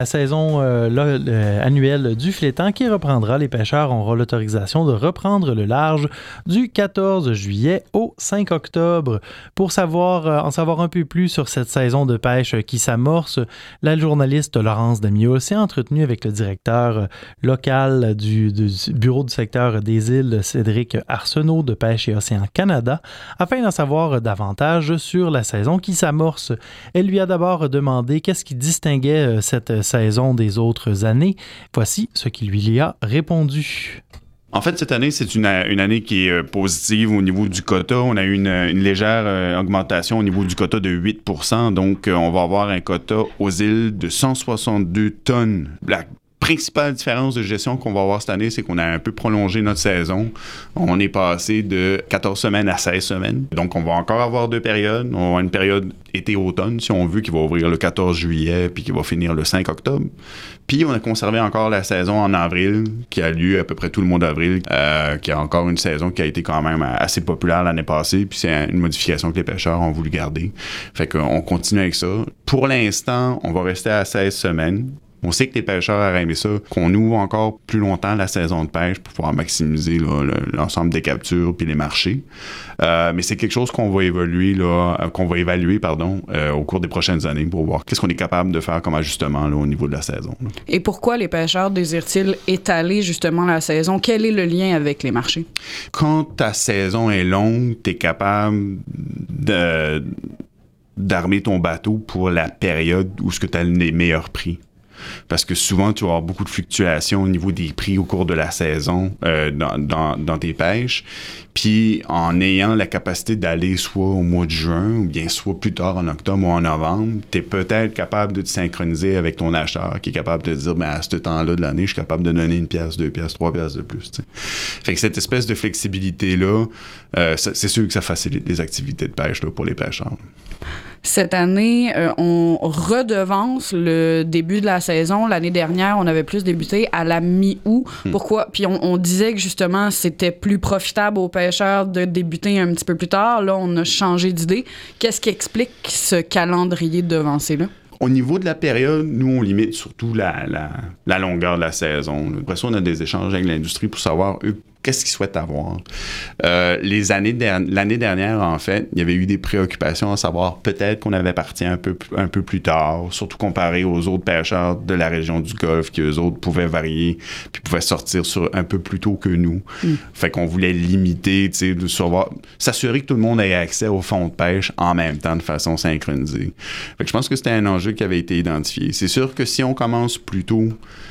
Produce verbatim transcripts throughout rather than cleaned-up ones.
La saison euh, là, euh, annuelle du flétan qui reprendra. Les pêcheurs auront l'autorisation de reprendre le large du quatorze juillet au cinq octobre. Pour savoir, euh, en savoir un peu plus sur cette saison de pêche qui s'amorce, la journaliste Laurence Damiot s'est entretenue avec le directeur local du, du bureau du secteur des îles, Cédric Arsenault de Pêche et Océan Canada, afin d'en savoir davantage sur la saison qui s'amorce. Elle lui a d'abord demandé qu'est-ce qui distinguait euh, cette saison des autres années. Voici ce qu'il lui a répondu. En fait, cette année, c'est une, une année qui est positive au niveau du quota. On a eu une, une légère euh, augmentation au niveau du quota de huit pour cent. Donc, euh, on va avoir un quota aux îles de cent soixante-deux tonnes. La principale différence de gestion qu'on va avoir cette année, c'est qu'on a un peu prolongé notre saison. On est passé de quatorze semaines à seize semaines. Donc, on va encore avoir deux périodes. On va avoir une période été-automne, si on veut, qui va ouvrir le quatorze juillet puis qui va finir le cinq octobre. Puis, on a conservé encore la saison en avril, qui a lieu à peu près tout le mois d'avril, euh, qui a encore une saison qui a été quand même assez populaire l'année passée. Puis, c'est une modification que les pêcheurs ont voulu garder. Fait qu'on continue avec ça. Pour l'instant, on va rester à seize semaines. On sait que les pêcheurs auraient aimé ça, qu'on ouvre encore plus longtemps la saison de pêche pour pouvoir maximiser là, le, l'ensemble des captures puis les marchés. Euh, mais c'est quelque chose qu'on va évoluer, là, qu'on va évaluer pardon, euh, au cours des prochaines années pour voir qu'est-ce qu'on est capable de faire comme ajustement là, au niveau de la saison. Là. Et pourquoi les pêcheurs désirent-ils étaler justement la saison? Quel est le lien avec les marchés? Quand ta saison est longue, tu es capable de, d'armer ton bateau pour la période où tu as les meilleurs prix. Parce que souvent, tu vas avoir beaucoup de fluctuations au niveau des prix au cours de la saison euh, dans, dans, dans tes pêches. Puis, en ayant la capacité d'aller soit au mois de juin ou bien soit plus tard en octobre ou en novembre, tu es peut-être capable de te synchroniser avec ton acheteur qui est capable de dire, ben à ce temps-là de l'année, je suis capable de donner une pièce, deux pièces, trois pièces de plus. T'sais. Fait que cette espèce de flexibilité-là, euh, c'est sûr que ça facilite les activités de pêche là, pour les pêcheurs. Cette année, euh, on redevance le début de la saison. L'année dernière, on avait plus débuté à la mi-août. Hmm. Pourquoi? Puis on, on disait que justement, c'était plus profitable aux pêcheurs de débuter un petit peu plus tard. Là, on a changé d'idée. Qu'est-ce qui explique ce calendrier devancé-là? Au niveau de la période, nous, on limite surtout la, la, la longueur de la saison. Après ça, on a des échanges avec l'industrie pour savoir, eux, qu'est-ce qu'ils souhaitent avoir. Euh, les années der- l'année dernière, en fait, il y avait eu des préoccupations à savoir peut-être qu'on avait parti un peu, un peu plus tard, surtout comparé aux autres pêcheurs de la région du Golfe, qui eux autres pouvaient varier, puis pouvaient sortir sur un peu plus tôt que nous. Mm. Fait qu'on voulait limiter, tu sais, de savoir, s'assurer que tout le monde ait accès au fond de pêche en même temps, de façon synchronisée. Fait que je pense que c'était un enjeu qui avait été identifié. C'est sûr que si on commence plus tôt,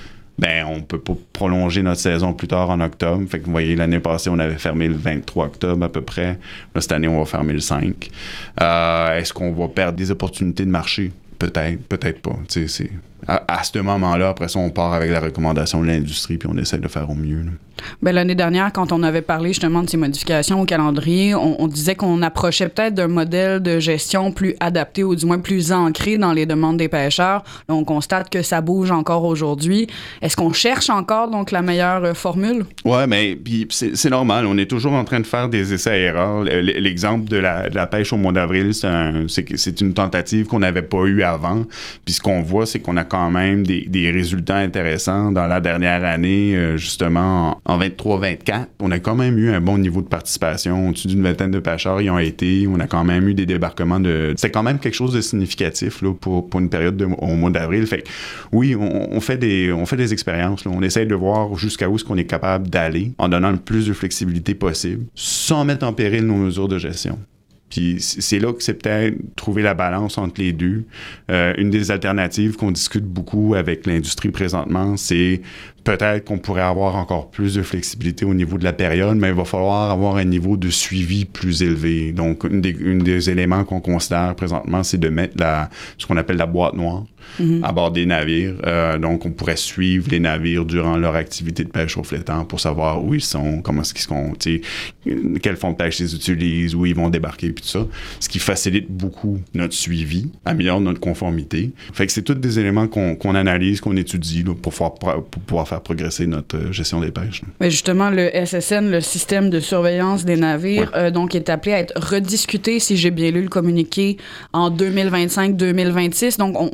ben on peut pas prolonger notre saison plus tard en octobre. Fait que vous voyez, l'année passée, on avait fermé le vingt-trois octobre à peu près. Là, cette année, on va fermer le cinq. Euh, est-ce qu'on va perdre des opportunités de marché? Peut-être, peut-être pas. Tu sais, c'est... À, à ce moment-là, après ça, on part avec la recommandation de l'industrie puis on essaie de faire au mieux. Là. Bien, l'année dernière, quand on avait parlé justement de ces modifications au calendrier, on, on disait qu'on approchait peut-être d'un modèle de gestion plus adapté ou du moins plus ancré dans les demandes des pêcheurs. Là, on constate que ça bouge encore aujourd'hui. Est-ce qu'on cherche encore donc la meilleure euh, formule? Oui, mais puis c'est, c'est normal. On est toujours en train de faire des essais-erreurs. L'exemple de la, de la pêche au mois d'avril, c'est, un, c'est, c'est une tentative qu'on n'avait pas eue avant. Puis ce qu'on voit, c'est qu'on a quand même des, des résultats intéressants dans la dernière année, euh, justement en, en vingt-trois vingt-quatre. On a quand même eu un bon niveau de participation. Au-dessus d'une vingtaine de pêcheurs y ont été. On a quand même eu des débarquements de... C'est quand même quelque chose de significatif là, pour, pour une période de, au mois d'avril. Fait que, oui, on, on, fait des, on fait des expériences. Là. On essaie de voir jusqu'à où est-ce qu'on est capable d'aller en donnant le plus de flexibilité possible sans mettre en péril nos mesures de gestion. Puis c'est là que c'est peut-être trouver la balance entre les deux. Euh, une des alternatives qu'on discute beaucoup avec l'industrie présentement, c'est peut-être qu'on pourrait avoir encore plus de flexibilité au niveau de la période, mais il va falloir avoir un niveau de suivi plus élevé. Donc, une des, une des éléments qu'on considère présentement, c'est de mettre la, ce qu'on appelle la boîte noire mm-hmm. à bord des navires. Euh, donc, on pourrait suivre les navires durant leur activité de pêche au flétan pour savoir où ils sont, comment est-ce qu'ils sont, tu sais, quel fond de pêche ils utilisent, où ils vont débarquer, puis tout ça. Ce qui facilite beaucoup notre suivi, améliore notre conformité. Fait que c'est tous des éléments qu'on, qu'on analyse, qu'on étudie là, pour, faire, pour pouvoir faire progresser notre gestion des pêches. Mais justement, le S S N, le système de surveillance des navires, ouais. euh, donc est appelé à être rediscuté, si j'ai bien lu le communiqué, en deux mille vingt-cinq deux mille vingt-six. Donc, on, on considère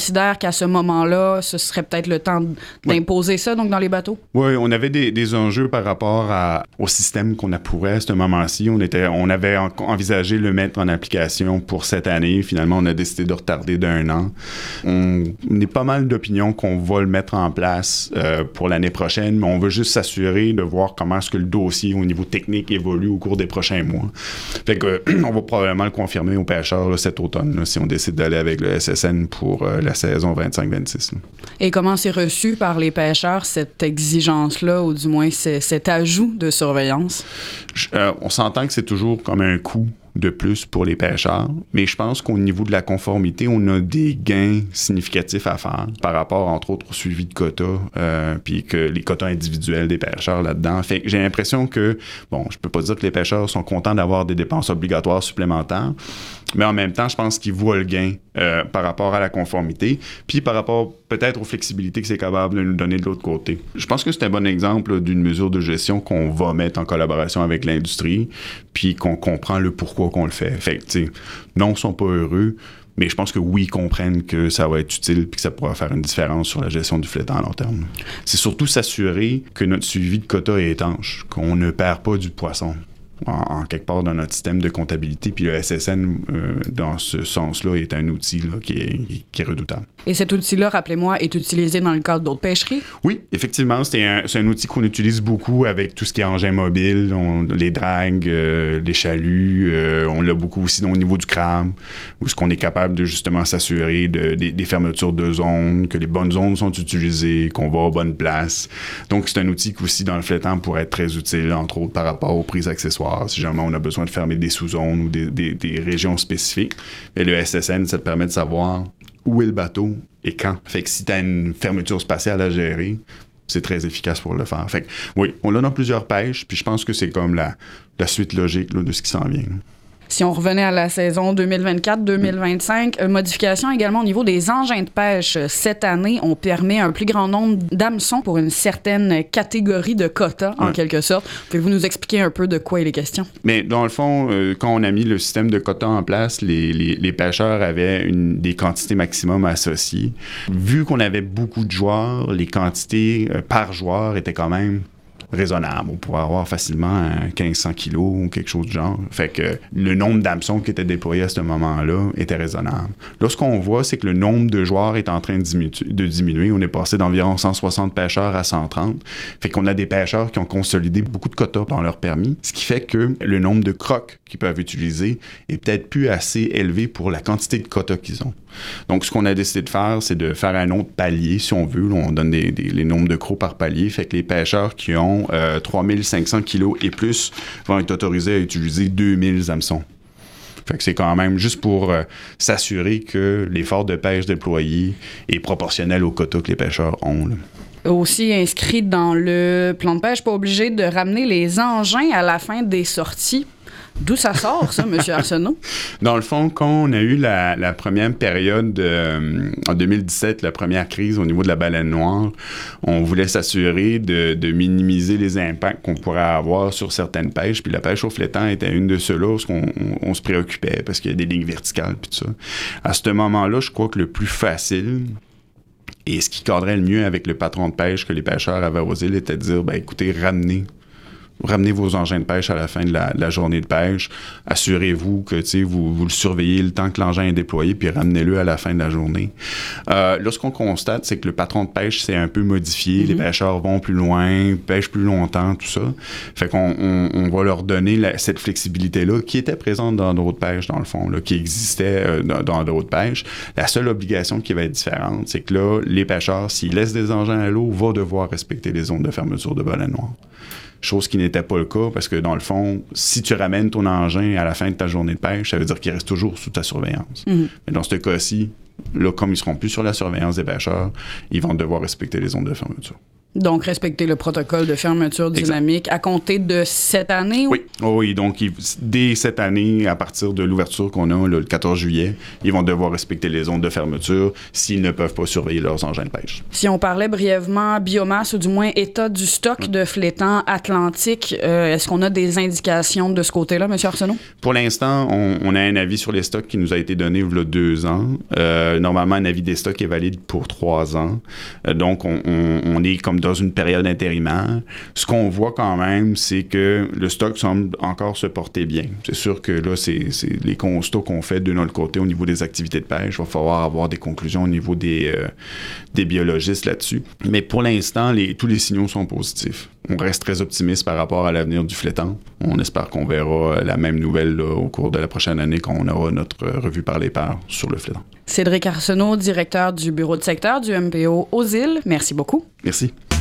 considère qu'à ce moment-là, ce serait peut-être le temps d'imposer oui. ça donc dans les bateaux? Oui, on avait des, des enjeux par rapport à, au système qu'on appuierait à ce moment-ci. On, était, on avait en, envisagé le mettre en application pour cette année. Finalement, on a décidé de retarder d'un an. On, on est pas mal d'opinions qu'on va le mettre en place euh, pour l'année prochaine, mais on veut juste s'assurer de voir comment est-ce que le dossier au niveau technique évolue au cours des prochains mois. Fait que euh, on va probablement le confirmer aux pêcheurs là, cet automne, là, si on décide d'aller avec le S S N pour euh, la saison vingt-cinq vingt-six. Là. Et comment c'est reçu par les pêcheurs, cette exigence-là, ou du moins c- cet ajout de surveillance? Je, euh, on s'entend que c'est toujours comme un coût de plus pour les pêcheurs, mais je pense qu'au niveau de la conformité, on a des gains significatifs à faire par rapport, entre autres, au suivi de quotas, euh, puis que les quotas individuels des pêcheurs là-dedans. Fait que j'ai l'impression que, bon, je peux pas dire que les pêcheurs sont contents d'avoir des dépenses obligatoires supplémentaires, mais en même temps, je pense qu'ils voient le gain euh, par rapport à la conformité, puis par rapport peut-être aux flexibilités que c'est capable de nous donner de l'autre côté. Je pense que c'est un bon exemple là, d'une mesure de gestion qu'on va mettre en collaboration avec l'industrie, puis qu'on comprend le pourquoi qu'on le fait. Fait que, tu sais, non, ils sont pas heureux, mais je pense que oui, ils comprennent que ça va être utile puis que ça pourra faire une différence sur la gestion du flétan à long terme. C'est surtout s'assurer que notre suivi de quota est étanche, qu'on ne perd pas du poisson en, en quelque part dans notre système de comptabilité. Puis le S S N, euh, dans ce sens-là, est un outil là, qui, est, qui est redoutable. Et cet outil-là, rappelez-moi, est utilisé dans le cadre d'autres pêcheries? Oui, effectivement, c'est un, c'est un outil qu'on utilise beaucoup avec tout ce qui est engins mobiles, on, les dragues, euh, les chaluts. Euh, on l'a beaucoup aussi au niveau du crabe, où ce qu'on est capable de justement s'assurer de, de, des fermetures de zones, que les bonnes zones sont utilisées, qu'on va aux bonnes places. Donc, c'est un outil qui aussi, dans le flétan, pourrait être très utile, entre autres par rapport aux prises accessoires. Si jamais on a besoin de fermer des sous-zones ou des, des, des régions spécifiques. Mais le S S N, ça te permet de savoir où est le bateau et quand. Fait que si tu as une fermeture spatiale à gérer, c'est très efficace pour le faire. Fait que oui, on l'a dans plusieurs pêches, puis je pense que c'est comme la, la suite logique là, de ce qui s'en vient. Là. Si on revenait à la saison deux mille vingt-quatre deux mille vingt-cinq, euh, modification également au niveau des engins de pêche. Cette année, on permet un plus grand nombre d'hameçons pour une certaine catégorie de quotas, en ouais. quelque sorte. Pouvez-vous nous expliquer un peu de quoi il est question? Mais dans le fond, euh, quand on a mis le système de quotas en place, les, les, les pêcheurs avaient une, des quantités maximum associées. Vu qu'on avait beaucoup de joueurs, les quantités euh, par joueur étaient quand même raisonnable. On pourrait avoir facilement quinze cents kilos ou quelque chose du genre. Fait que le nombre d'hameçons qui étaient déployés à ce moment-là était raisonnable. Là, ce qu'on voit, c'est que le nombre de joueurs est en train de, diminu- de diminuer. On est passé d'environ cent soixante pêcheurs à cent trente. Fait qu'on a des pêcheurs qui ont consolidé beaucoup de quotas dans leur permis, ce qui fait que le nombre de crocs qu'ils peuvent utiliser est peut-être plus assez élevé pour la quantité de quotas qu'ils ont. Donc, ce qu'on a décidé de faire, c'est de faire un autre palier, si on veut. Là, on donne des, des, les nombres de crocs par palier. Fait que les pêcheurs qui ont euh, trois mille cinq cents kilos et plus vont être autorisés à utiliser deux mille hameçons. Fait que c'est quand même juste pour euh, s'assurer que l'effort de pêche déployé est proportionnel au quota que les pêcheurs ont. Là. Aussi inscrit dans le plan de pêche, pas obligé de ramener les engins à la fin des sorties. D'où ça sort, ça, M. Arsenault? Dans le fond, quand on a eu la, la première période, euh, en deux mille dix-sept, la première crise au niveau de la baleine noire, on voulait s'assurer de, de minimiser les impacts qu'on pourrait avoir sur certaines pêches. Puis la pêche au flétan était une de ceux-là où on, on, on se préoccupait parce qu'il y a des lignes verticales puis tout ça. À ce moment-là, je crois que le plus facile et ce qui cadrait le mieux avec le patron de pêche que les pêcheurs avaient aux îles était de dire, ben écoutez, ramenez Ramenez vos engins de pêche à la fin de la, de la journée de pêche. Assurez-vous que vous, vous le surveillez le temps que l'engin est déployé, puis ramenez-le à la fin de la journée. Euh, là, ce qu'on constate, c'est que le patron de pêche s'est un peu modifié. Mm-hmm. Les pêcheurs vont plus loin, pêchent plus longtemps, tout ça. Fait qu'on on, on va leur donner la, cette flexibilité-là qui était présente dans d'autres pêches, dans le fond, là, qui existait euh, dans, dans d'autres pêches. La seule obligation qui va être différente, c'est que là, les pêcheurs, s'ils laissent des engins à l'eau, vont devoir respecter les zones de fermeture de baleine noire. Chose qui n'était pas le cas parce que, dans le fond, si tu ramènes ton engin à la fin de ta journée de pêche, ça veut dire qu'il reste toujours sous ta surveillance. Mm-hmm. Mais dans ce cas-ci, là, comme ils ne seront plus sur la surveillance des pêcheurs, ils vont devoir respecter les zones de fermeture. Donc, respecter le protocole de fermeture dynamique exact. À compter de cette année? Oui, oh, oui. Donc, ils, dès cette année, à partir de l'ouverture qu'on a là, le quatorze juillet, ils vont devoir respecter les zones de fermeture s'ils ne peuvent pas surveiller leurs engins de pêche. Si on parlait brièvement biomasse ou du moins état du stock oui. de flétans atlantiques, euh, est-ce qu'on a des indications de ce côté-là, M. Arsenault? Pour l'instant, on, on a un avis sur les stocks qui nous a été donné il y a deux ans. Euh, normalement, un avis des stocks est valide pour trois ans. Euh, donc, on, on, on est comme dans une période intérimaire. Ce qu'on voit quand même, c'est que le stock semble encore se porter bien. C'est sûr que là, c'est, c'est les constats qu'on fait de notre côté au niveau des activités de pêche. Il va falloir avoir des conclusions au niveau des, euh, des biologistes là-dessus. Mais pour l'instant, les, tous les signaux sont positifs. On reste très optimiste par rapport à l'avenir du flétan. On espère qu'on verra la même nouvelle là, au cours de la prochaine année quand on aura notre revue par les pairs sur le flétan. Cédric Arsenault, directeur du bureau de secteur du M P O aux îles. Merci beaucoup. Merci.